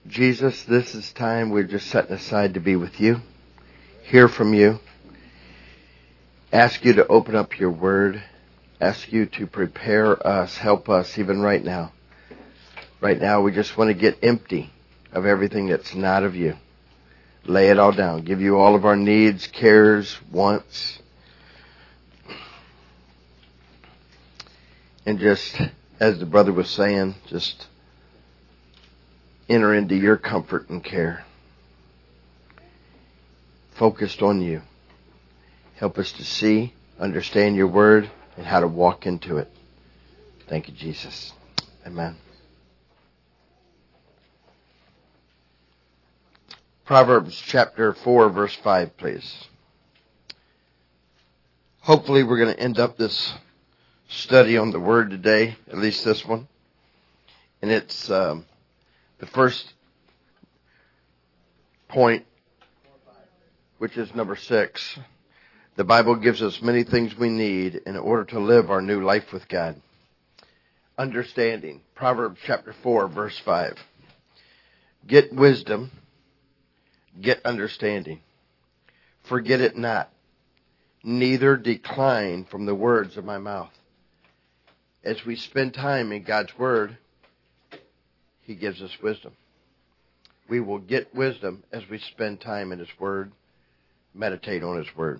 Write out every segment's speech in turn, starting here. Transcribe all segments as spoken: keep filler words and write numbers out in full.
Jesus, this is time we're just setting aside to be with you, hear from you, ask you to open up your word, ask you to prepare us, help us even right now. Right now we just want to get empty of everything that's not of you. Lay it all down. Give you all of our needs, cares, wants. And just, as the brother was saying, just enter into your comfort and care. Focused on you. Help us to see, understand your word, and how to walk into it. Thank you, Jesus. Amen. Proverbs chapter four, verse five, please. Hopefully we're going to end up this study on the word today, at least this one. And it's um, the first point, which is number six. The Bible gives us many things we need in order to live our new life with God. Understanding. Proverbs chapter four, verse five. Get wisdom. Get understanding. Forget it not. Neither decline from the words of my mouth. As we spend time in God's word, He gives us wisdom. We will get wisdom as we spend time in His word, meditate on His word.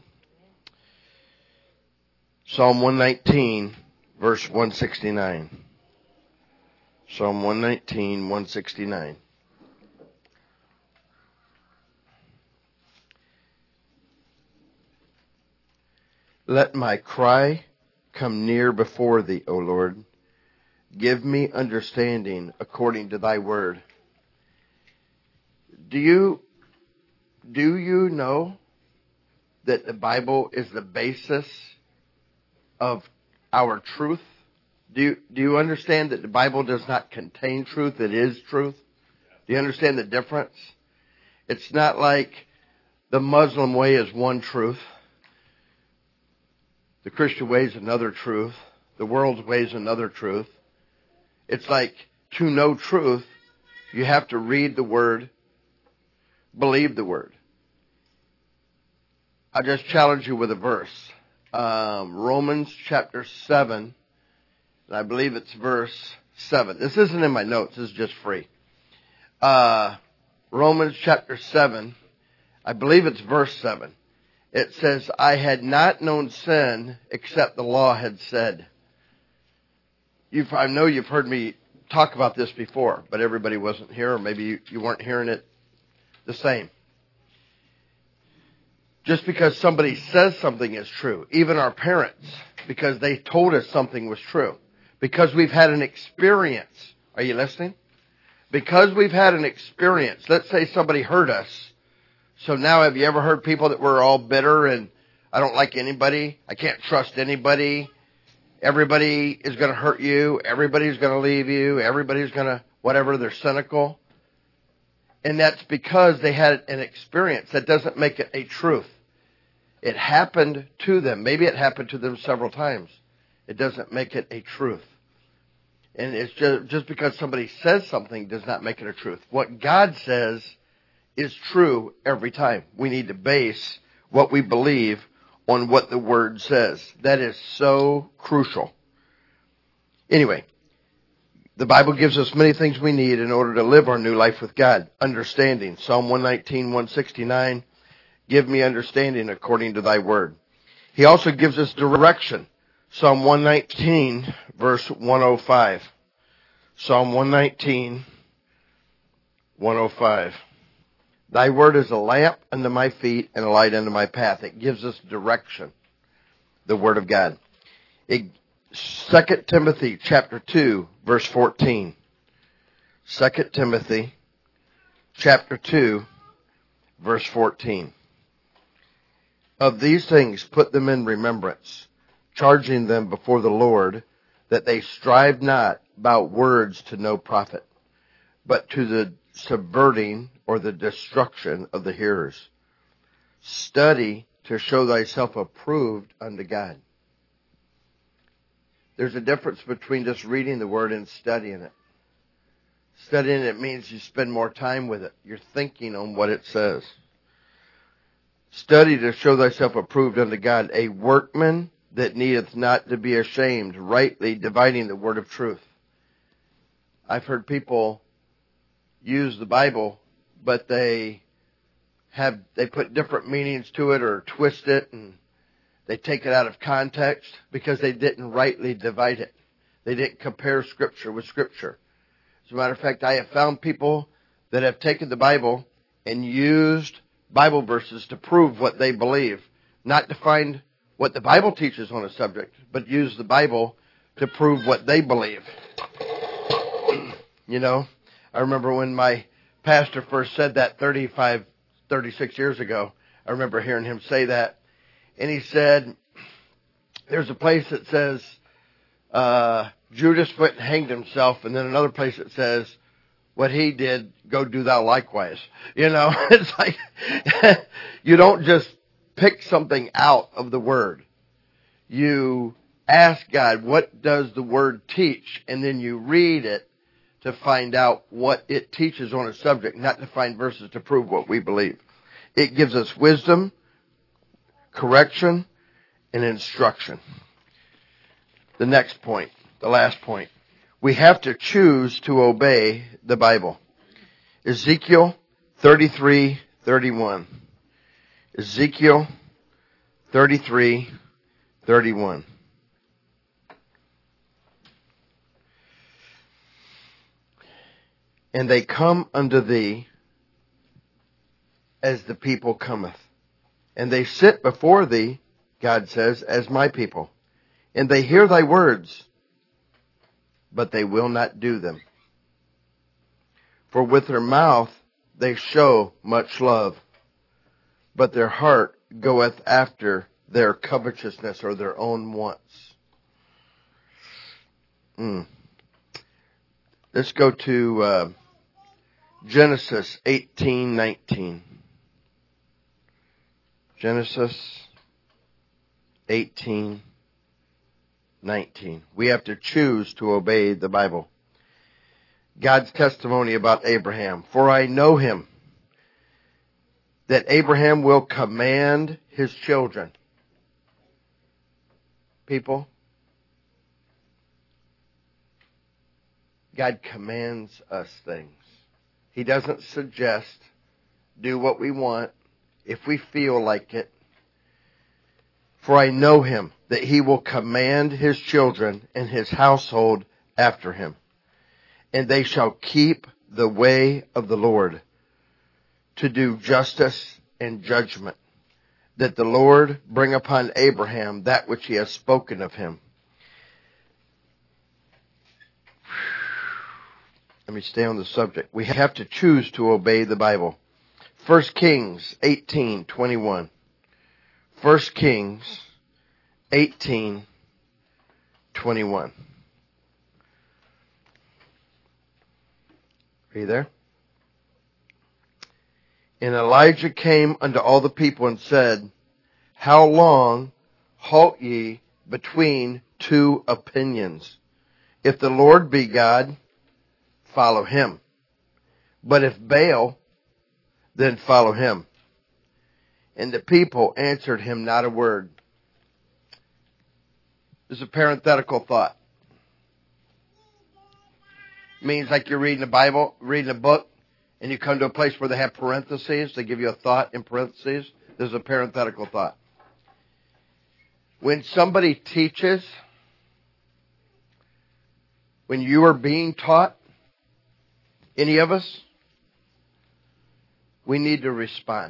Psalm one nineteen, verse one sixty-nine. Psalm one nineteen, one sixty-nine. Let my cry come near before thee, O Lord. Give me understanding according to thy word. Do you, do you know that the Bible is the basis of our truth? Do you, do you understand that the Bible does not contain truth? It is truth. Do you understand the difference? It's not like the Muslim way is one truth. The Christian way is another truth. The world's way is another truth. It's like, to know truth, you have to read the Word, believe the Word. I'll just challenge you with a verse. Um, Romans chapter seven, and I believe it's verse seven. This isn't in my notes. This is just free. Uh, Romans chapter seven, I believe it's verse seven. It says, I had not known sin except the law had said. You've, I know you've heard me talk about this before, but everybody wasn't here, or maybe you, you weren't hearing it the same. Just because somebody says something is true, even our parents, because they told us something was true, because we've had an experience. Are you listening? Because we've had an experience. Let's say somebody hurt us. So now, have you ever heard people that were all bitter and I don't like anybody, I can't trust anybody, everybody is going to hurt you, everybody's going to leave you, everybody's going to whatever, they're cynical. And that's because they had an experience. That doesn't make it a truth. It happened to them. Maybe it happened to them several times. It doesn't make it a truth. And it's just, just because somebody says something does not make it a truth. What God says is true every time. We need to base what we believe on what the Word says. That is so crucial. Anyway, the Bible gives us many things we need in order to live our new life with God. Understanding. Psalm one nineteen, one sixty-nine. Give me understanding according to thy word. He also gives us direction. Psalm one nineteen, verse one oh five. Psalm one nineteen, one oh five. Thy word is a lamp unto my feet and a light unto my path. It gives us direction. The word of God. It, Second Timothy chapter two, verse fourteen. Second Timothy chapter two, verse fourteen. Of these things put them in remembrance, charging them before the Lord, that they strive not about words to no profit, but to the subverting or the destruction of the hearers. Study to show thyself approved unto God. There's a difference between just reading the Word and studying it. Studying it means you spend more time with it. You're thinking on what it says. Study to show thyself approved unto God, a workman that needeth not to be ashamed, rightly dividing the word of truth. I've heard people use the Bible, but they have they put different meanings to it or twist it, and they take it out of context because they didn't rightly divide it. They didn't compare Scripture with Scripture. As a matter of fact, I have found people that have taken the Bible and used Bible verses to prove what they believe, not to find what the Bible teaches on a subject, but use the Bible to prove what they believe. You know, I remember when my pastor first said that thirty-five, thirty-six years ago, I remember hearing him say that. And he said, there's a place that says, uh, Judas went and hanged himself, and then another place that says, what he did, go do thou likewise. You know, it's like, you don't just pick something out of the Word. You ask God, what does the Word teach? And then you read it to find out what it teaches on a subject, not to find verses to prove what we believe. It gives us wisdom, correction, and instruction. The next point, the last point. We have to choose to obey the Bible. Ezekiel thirty-three thirty-one. Ezekiel thirty-three thirty-one. And they come unto thee as the people cometh. And they sit before thee, God says, as my people. And they hear thy words, but they will not do them. For with their mouth they show much love, but their heart goeth after their covetousness or their own wants. Mm. Let's go to uh, Genesis eighteen nineteen. Genesis eighteen nineteen. We have to choose to obey the Bible. God's testimony about Abraham. For I know him, that Abraham will command his children. People, God commands us things. He doesn't suggest, do what we want, if we feel like it. For I know him, that he will command his children and his household after him. And they shall keep the way of the Lord, to do justice and judgment, that the Lord bring upon Abraham that which he has spoken of him. Let me stay on the subject. We have to choose to obey the Bible. First Kings eighteen twenty-one. First Kings eighteen twenty-one. Are you there? And Elijah came unto all the people and said, how long halt ye between two opinions? If the Lord be God, follow him. But if Baal, then follow him. And the people answered him not a word. This is a parenthetical thought. It means like you're reading the Bible, reading a book, and you come to a place where they have parentheses. They give you a thought in parentheses. This is a parenthetical thought. When somebody teaches, when you are being taught, any of us, we need to respond.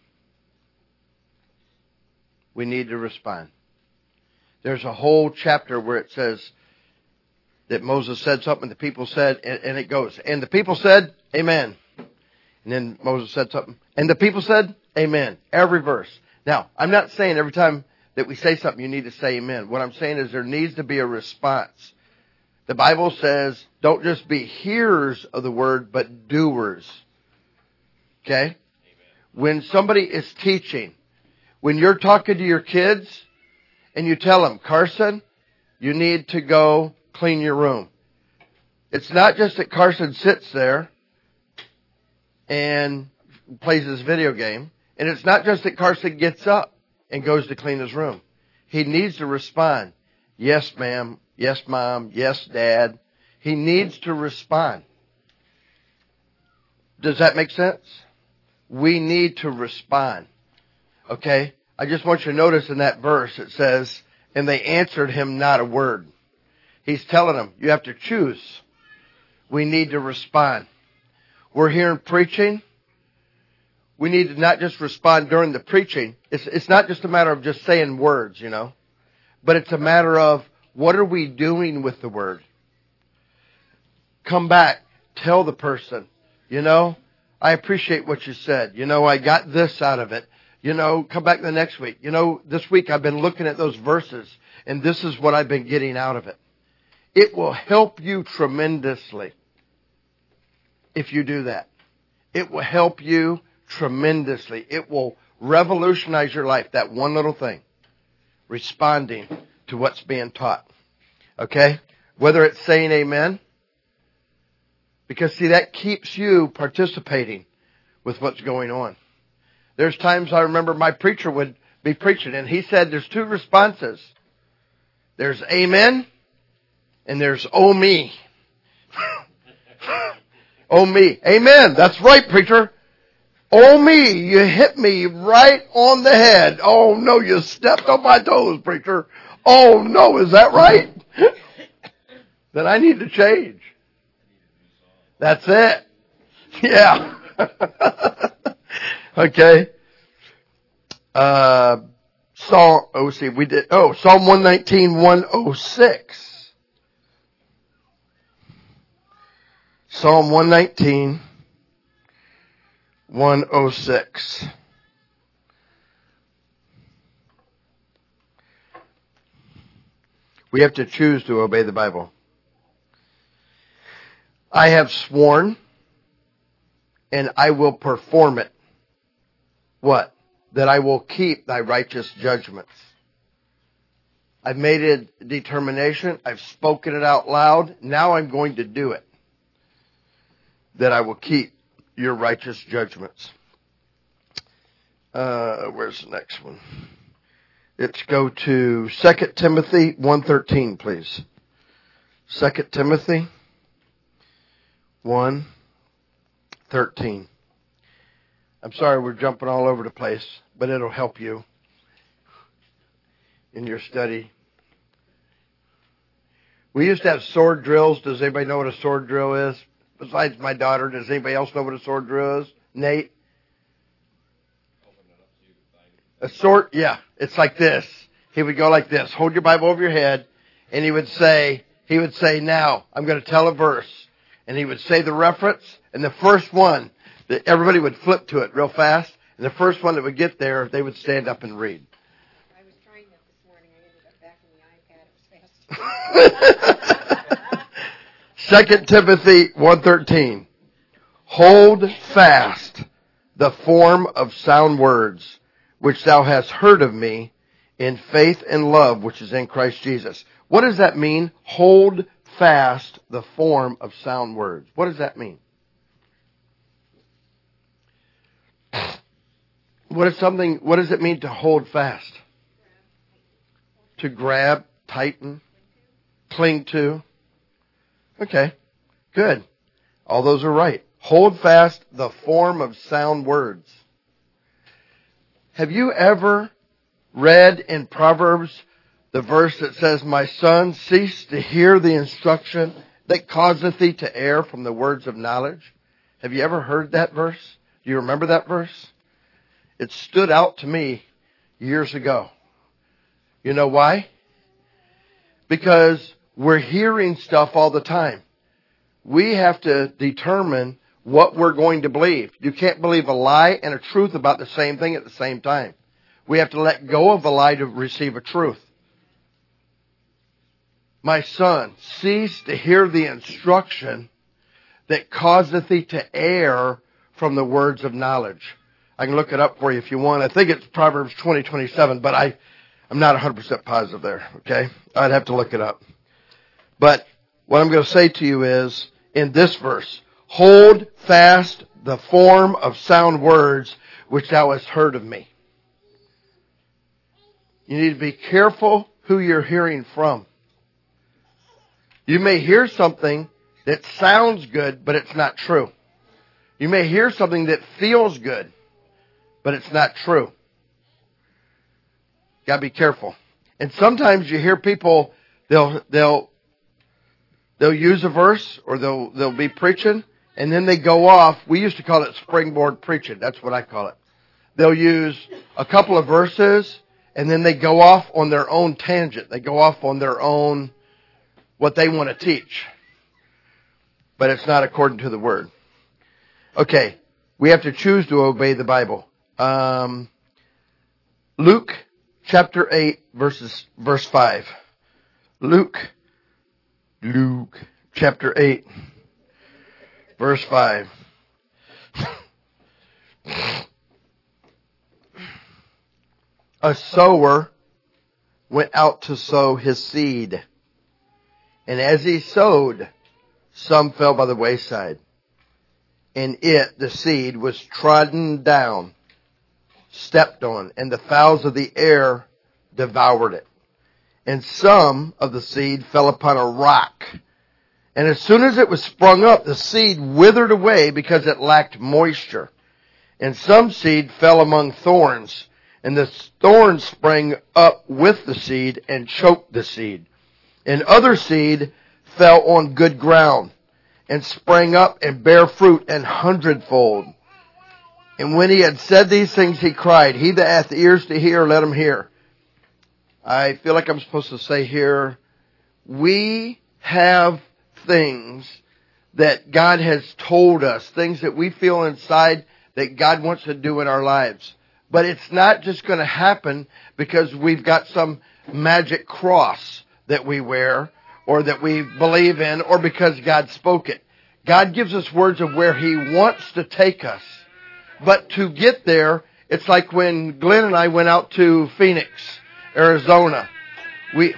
We need to respond. There's a whole chapter where it says that Moses said something, the people said, and, and it goes, and the people said, amen. And then Moses said something, and the people said, amen. Every verse. Now, I'm not saying every time that we say something you need to say amen. What I'm saying is there needs to be a response. The Bible says, don't just be hearers of the word, but doers. Okay? Amen. When somebody is teaching, when you're talking to your kids, and you tell them, Carson, you need to go clean your room. It's not just that Carson sits there and plays his video game. And it's not just that Carson gets up and goes to clean his room. He needs to respond. Yes, ma'am. Yes, mom. Yes, dad. He needs to respond. Does that make sense? We need to respond. Okay? I just want you to notice in that verse it says, and they answered him not a word. He's telling them, you have to choose. We need to respond. We're hearing preaching. We need to not just respond during the preaching. It's, it's not just a matter of just saying words, you know. But it's a matter of what are we doing with the word? Come back. Tell the person, you know, I appreciate what you said. You know, I got this out of it. You know, come back the next week. You know, this week I've been looking at those verses, and this is what I've been getting out of it. It will help you tremendously if you do that. It will help you tremendously. It will revolutionize your life, that one little thing. Responding to what's being taught. Okay? Whether it's saying amen. Because, see, that keeps you participating with what's going on. There's times I remember my preacher would be preaching, and he said there's two responses. There's amen, and there's oh me. Oh me. Amen. That's right, preacher. Oh me. You hit me right on the head. Oh no, you stepped on my toes, preacher. Oh no, is that right? Then I need to change. That's it. Yeah. Okay. Uh, Psalm, oh, see, we did, oh, Psalm one nineteen, one oh six. Psalm one nineteen, one oh six. We have to choose to obey the Bible. I have sworn, and I will perform it. What? That I will keep thy righteous judgments. I've made a determination. I've spoken it out loud. Now I'm going to do it. That I will keep your righteous judgments. Uh, where's the next one? Let's go to Second Timothy one thirteen, please. Second Timothy one thirteen. I'm sorry we're jumping all over the place, but it'll help you in your study. We used to have sword drills. Does anybody know what a sword drill is? Besides my daughter, does anybody else know what a sword drill is? Nate? A sword, yeah, it's like this. He would go like this. Hold your Bible over your head, and he would say, he would say, now, I'm going to tell a verse. And he would say the reference, and the first one, that everybody would flip to it real fast, and the first one that would get there, they would stand up and read. I was trying that this morning. I ended up back in the iPad. It was fast. Second Timothy one thirteen. Hold fast the form of sound words, which thou hast heard of me, in faith and love, which is in Christ Jesus. What does that mean? Hold fast the form of sound words. What does that mean? What is something, what does it mean to hold fast? To grab, tighten, cling to. Okay, good. All those are right. Hold fast the form of sound words. Have you ever read in Proverbs the verse that says, my son, cease to hear the instruction that causeth thee to err from the words of knowledge? Have you ever heard that verse? Do you remember that verse? It stood out to me years ago. You know why? Because we're hearing stuff all the time. We have to determine what we're going to believe. You can't believe a lie and a truth about the same thing at the same time. We have to let go of a lie to receive a truth. My son, cease to hear the instruction that causeth thee to err from the words of knowledge. I can look it up for you if you want. I think it's Proverbs twenty twenty-seven, but I, I'm not one hundred percent positive there, okay? I'd have to look it up. But What I'm going to say to you is, in this verse, hold fast the form of sound words which thou hast heard of me. You need to be careful who you're hearing from. You may hear something that sounds good, but it's not true. You may hear something that feels good, but it's not true. Got to be careful. And sometimes you hear people, they'll they'll they'll use a verse or they'll they'll be preaching, and then they go off. We used to call it springboard preaching. That's what I call it. They'll use a couple of verses, and then they go off on their own tangent. They go off on their own what they want to teach. But it's not according to the Word. Okay, we have to choose to obey the Bible. Um, Luke chapter eight, verses verse five. Luke, Luke chapter eight, verse five. A sower went out to sow his seed. And as he sowed, some fell by the wayside. And it, the seed, was trodden down, stepped on, and the fowls of the air devoured it. And some of the seed fell upon a rock. And as soon as it was sprung up, the seed withered away because it lacked moisture. And some seed fell among thorns, and the thorns sprang up with the seed and choked the seed. And other seed fell on good ground, and sprang up and bare fruit an hundredfold. And when he had said these things, he cried, He that hath ears to hear, let him hear. I feel like I'm supposed to say here, we have things that God has told us, things that we feel inside that God wants to do in our lives. But it's not just going to happen because we've got some magic cross that we wear or that we believe in, or because God spoke it. God gives us words of where He wants to take us. But to get there, it's like when Glenn and I went out to Phoenix, Arizona. We,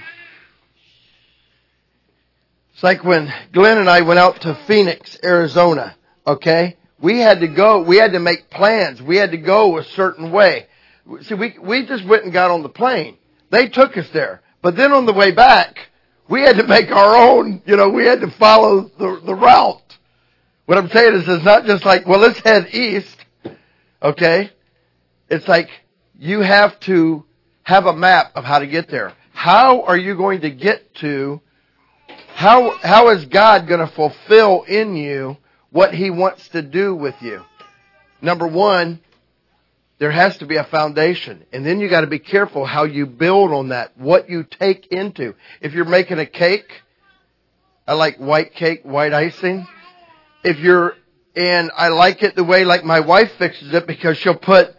it's like when Glenn and I went out to Phoenix, Arizona, okay? We had to go, we had to make plans. We had to go a certain way. See, we, we just went and got on the plane. They took us there. But then on the way back, we had to make our own, you know, we had to follow the, the route. What I'm saying is, it's not just like, well, let's head east, okay? It's like you have to have a map of how to get there. How are you going to get to, how how is God going to fulfill in you what He wants to do with you? Number one, there has to be a foundation. And then you got to be careful how you build on that, what you take into. If you're making a cake, I like white cake, white icing. If you're, and I like it the way like my wife fixes it because she'll put,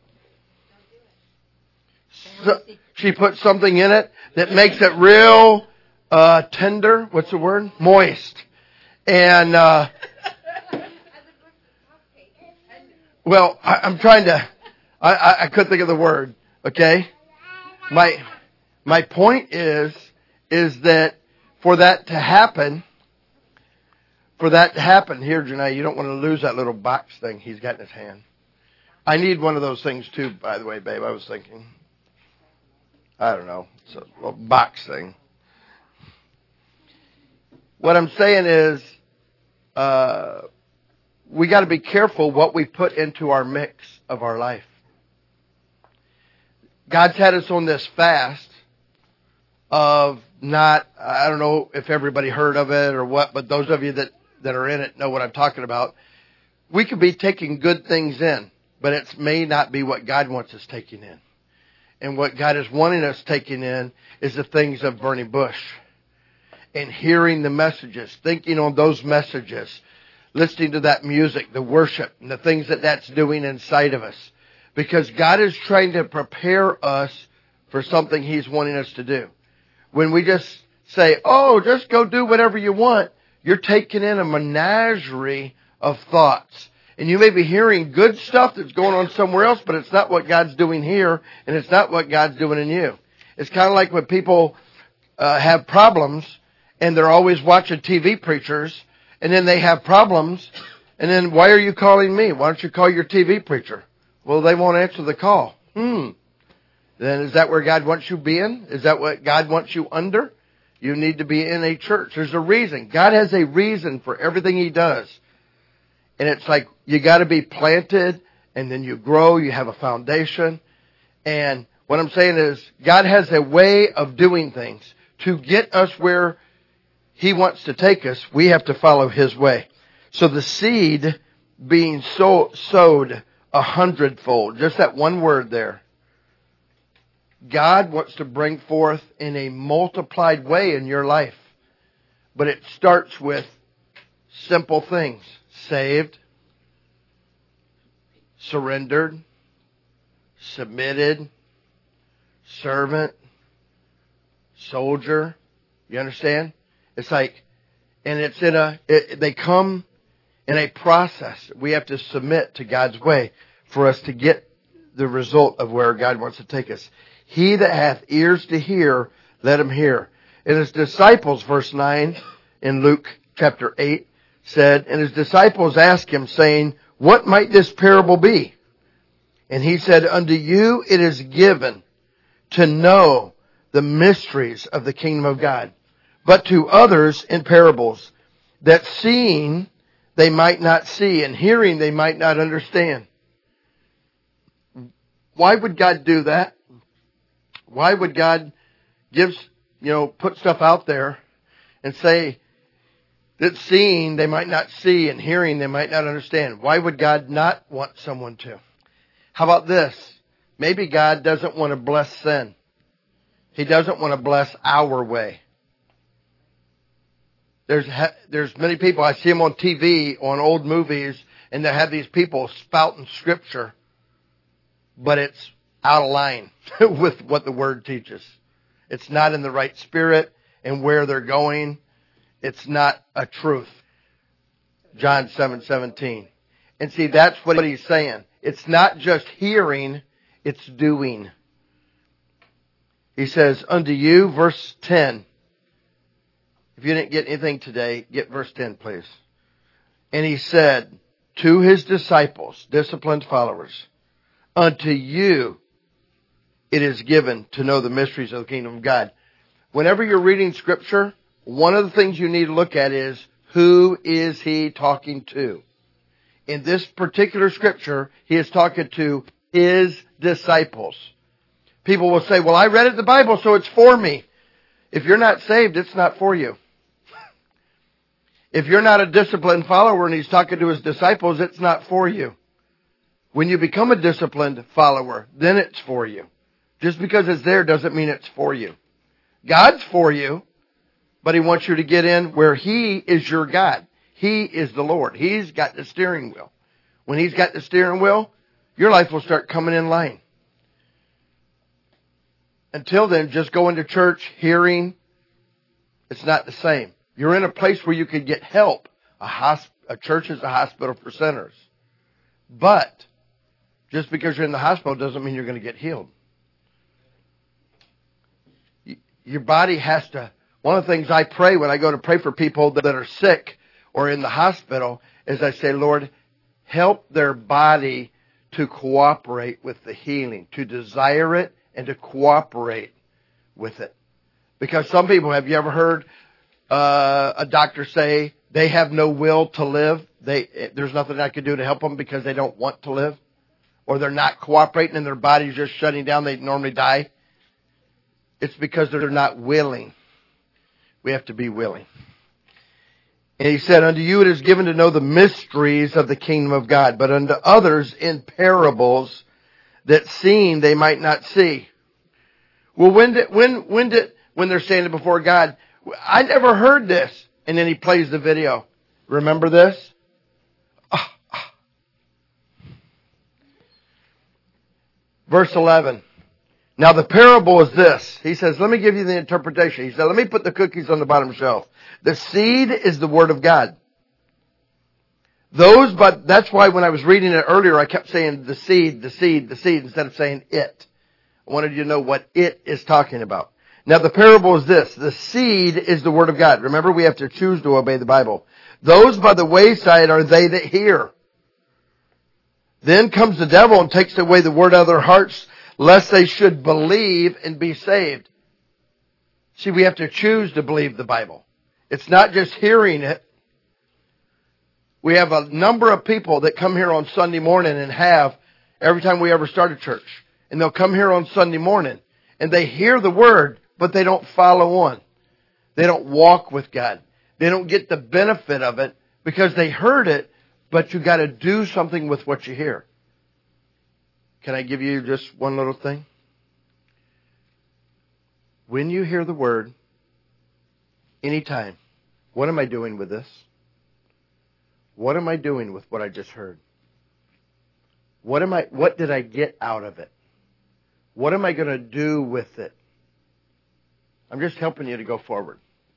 so, she puts something in it that makes it real uh, tender. What's the word? Moist. And, uh, well, I, I'm trying to, I, I, I couldn't think of the word, okay? My, my point is, is that for that to happen, for that to happen, here, Janae, you don't want to lose that little box thing he's got in his hand. I need one of those things too, by the way, babe, I was thinking. I don't know, it's a little box thing. What I'm saying is, uh, we got to be careful what we put into our mix of our life. God's had us on this fast of not, I don't know if everybody heard of it or what, but those of you that, that are in it know what I'm talking about. We could be taking good things in, but it may not be what God wants us taking in. And what God is wanting us taking in is the things of Burning Bush. And hearing the messages, thinking on those messages, listening to that music, the worship, and the things that that's doing inside of us. Because God is trying to prepare us for something He's wanting us to do. When we just say, oh, just go do whatever you want, you're taking in a menagerie of thoughts. And you may be hearing good stuff that's going on somewhere else, but it's not what God's doing here, and it's not what God's doing in you. It's kind of like when people uh, have problems, and they're always watching T V preachers, and then they have problems, and then why are you calling me? Why don't you call your T V preacher? Well, they won't answer the call. Hmm. Then is that where God wants you being? Is that what God wants you under? You need to be in a church. There's a reason. God has a reason for everything He does. And it's like you got to be planted, and then you grow, you have a foundation. And what I'm saying is God has a way of doing things. To get us where He wants to take us, we have to follow His way. So the seed being sow, sowed a hundredfold, just that one word there. God wants to bring forth in a multiplied way in your life. But it starts with simple things. Saved, surrendered, submitted, servant, soldier. You understand? It's like, and it's in a, it, they come in a process. We have to submit to God's way for us to get the result of where God wants to take us. He that hath ears to hear, let him hear. And his disciples, verse nine in Luke chapter eight, said, and his disciples asked him, saying, what might this parable be? And he said, unto you it is given to know the mysteries of the kingdom of God, but to others in parables, that seeing they might not see, and hearing they might not understand. Why would God do that? Why would God give, you know, put stuff out there and say that seeing they might not see and hearing they might not understand? Why would God not want someone to? How about this? Maybe God doesn't want to bless sin. He doesn't want to bless our way. There's there's many people, I see them on T V, on old movies, and they have these people spouting scripture, but it's out of line with what the Word teaches. It's not in the right spirit, and where they're going, it's not a truth. John seven seventeen. And see, that's what he's saying. It's not just hearing, it's doing. He says, unto you, verse ten. If you didn't get anything today, get verse ten, please. And he said to his disciples, disciplined followers, unto you it is given to know the mysteries of the kingdom of God. Whenever you're reading scripture, one of the things you need to look at is, who is he talking to? In this particular scripture, he is talking to his disciples. People will say, well, I read it in the Bible, so it's for me. If you're not saved, it's not for you. If you're not a disciplined follower and he's talking to his disciples, it's not for you. When you become a disciplined follower, then it's for you. Just because it's there doesn't mean it's for you. God's for you, but he wants you to get in where he is your God. He is the Lord. He's got the steering wheel. When he's got the steering wheel, your life will start coming in line. Until then, just going to church, hearing, it's not the same. You're in a place where you can get help. A, hosp- a church is a hospital for sinners. But just because you're in the hospital doesn't mean you're going to get healed. Your body has to... One of the things I pray when I go to pray for people that are sick or in the hospital is I say, Lord, help their body to cooperate with the healing, to desire it and to cooperate with it. Because some people, have you ever heard uh, a doctor say they have no will to live? They There's nothing I can do to help them because they don't want to live? Or they're not cooperating and their body's just shutting down, they normally die? It's because they're not willing. We have to be willing. And he said, unto you it is given to know the mysteries of the kingdom of God, but unto others in parables, that seeing they might not see. Well, when did, when, when did, when they're standing before God, I never heard this. And then he plays the video. Remember this? Ah, ah. Verse eleven. Now the parable is this. He says, let me give you the interpretation. He said, let me put the cookies on the bottom shelf. The seed is the word of God. Those, but that's why when I was reading it earlier, I kept saying the seed, the seed, the seed, instead of saying it. I wanted you to know what it is talking about. Now the parable is this. The seed is the word of God. Remember, we have to choose to obey the Bible. Those by the wayside are they that hear. Then comes the devil and takes away the word out of their hearts, lest they should believe and be saved. See, we have to choose to believe the Bible. It's not just hearing it. We have a number of people that come here on Sunday morning and have every time we ever start a church. And they'll come here on Sunday morning and they hear the word, but they don't follow on. They don't walk with God. They don't get the benefit of it because they heard it, but you got to do something with what you hear. Can I give you just one little thing? When you hear the word, anytime, what am I doing with this? What am I doing with what I just heard? What am I, what did I get out of it? What am I going to do with it? I'm just helping you to go forward.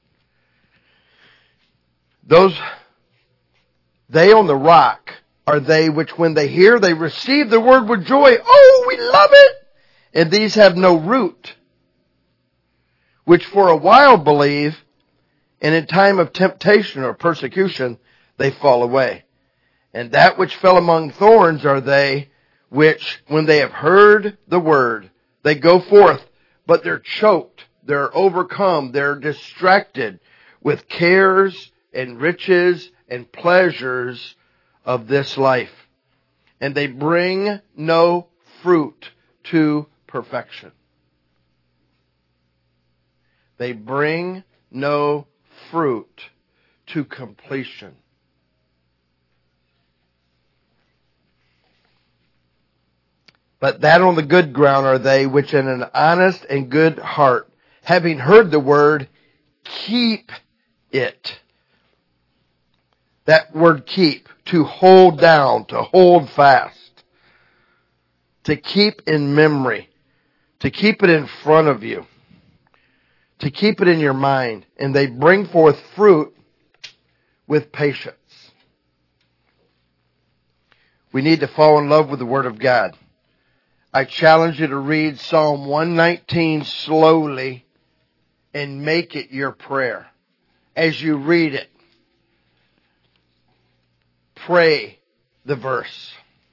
Those, they on the rock are they which when they hear, they receive the word with joy. Oh, we love it! And these have no root, which for a while believe, and in time of temptation or persecution, they fall away. And that which fell among thorns are they which, when they have heard the word, they go forth, but they're choked, they're overcome, they're distracted with cares and riches and pleasures of this life. And they bring no fruit to perfection. They bring no fruit to completion. But that on the good ground are they which in an honest and good heart, having heard the word, keep it. That word keep, to hold down, to hold fast, to keep in memory, to keep it in front of you, to keep it in your mind. And they bring forth fruit with patience. We need to fall in love with the Word of God. I challenge you to read Psalm one nineteen slowly and make it your prayer. As you read it, pray the verse.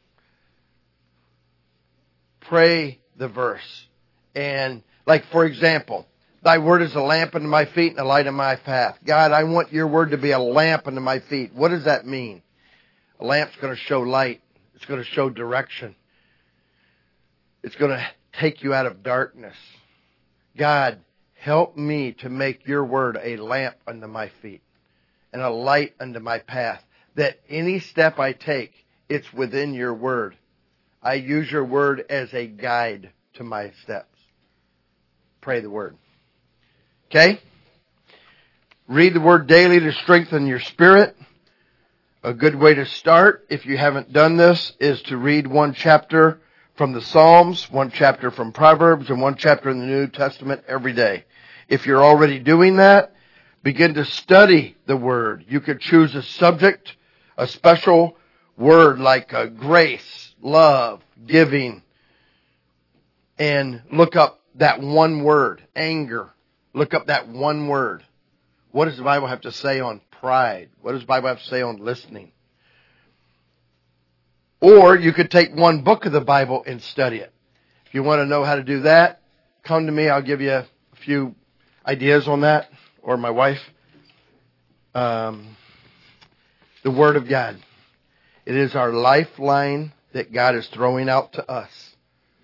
Pray the verse. And like, for example, thy word is a lamp unto my feet and a light on my path. God, I want your word to be a lamp unto my feet. What does that mean? A lamp's going to show light. It's going to show direction. It's going to take you out of darkness. God, help me to make your word a lamp unto my feet and a light unto my path. That any step I take, it's within your word. I use your word as a guide to my steps. Pray the word. Okay? Read the word daily to strengthen your spirit. A good way to start, if you haven't done this, is to read one chapter from the Psalms, one chapter from Proverbs, and one chapter in the New Testament every day. If you're already doing that, begin to study the Word. You could choose a subject, a special word like uh, grace, love, giving, and look up that one word, anger. Look up that one word. What does the Bible have to say on pride? What does the Bible have to say on listening? Or you could take one book of the Bible and study it. If you want to know how to do that, come to me. I'll give you a few ideas on that, or my wife. Um, the Word of God. It is our lifeline that God is throwing out to us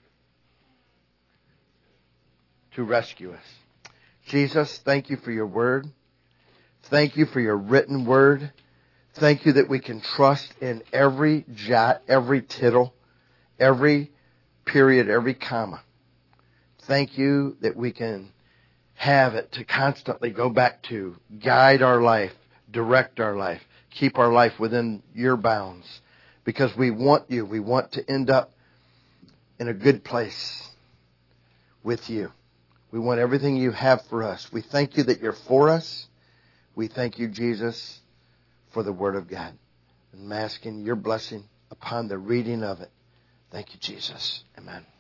to rescue us. Jesus, thank you for your Word. Thank you for your written Word. Thank you that we can trust in every jot, every tittle, every period, every comma. Thank you that we can have it to constantly go back to, guide our life, direct our life, keep our life within your bounds. Because we want you. We want to end up in a good place with you. We want everything you have for us. We thank you that you're for us. We thank you, Jesus, for the Word of God. And I'm asking your blessing upon the reading of it. Thank you, Jesus. Amen.